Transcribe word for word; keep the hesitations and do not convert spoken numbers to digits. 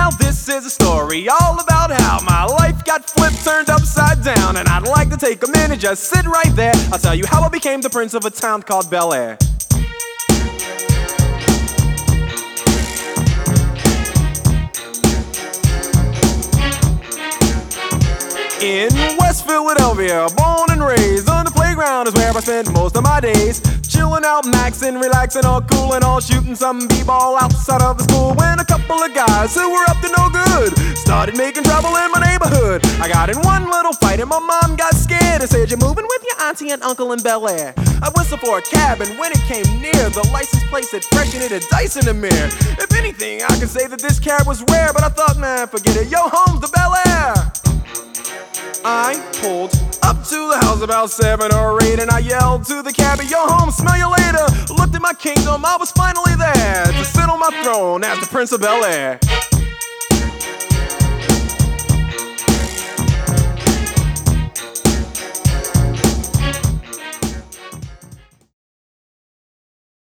Now this is a story all about how my life got flipped, turned upside down. And I'd like to take a minute, just sit right there. I'll tell you how I became the prince of a town called Bel Air. In West Philadelphia, born and raised, on the playground is where I spent most of my days. Chilling out, maxing, relaxing, all cool and all, shooting some b-ball outside of the school. When a couple of guys who were up to no good started making trouble in my neighborhood. I got in one little fight and my mom got scared and said, "You're moving with your auntie and uncle in Bel Air." I whistled for a cab, and when it came near, the license plate said fresh and it had dice in the mirror. If anything, I could say that this cab was rare, but I thought, man, forget it, yo, home's the Bel Air. I pulled up to the house about seven or eight, and I yelled to the cabbie, "Yo, home, smell you later." Looked at my kingdom, I was finally there to sit on my throne as the Prince of Bel Air.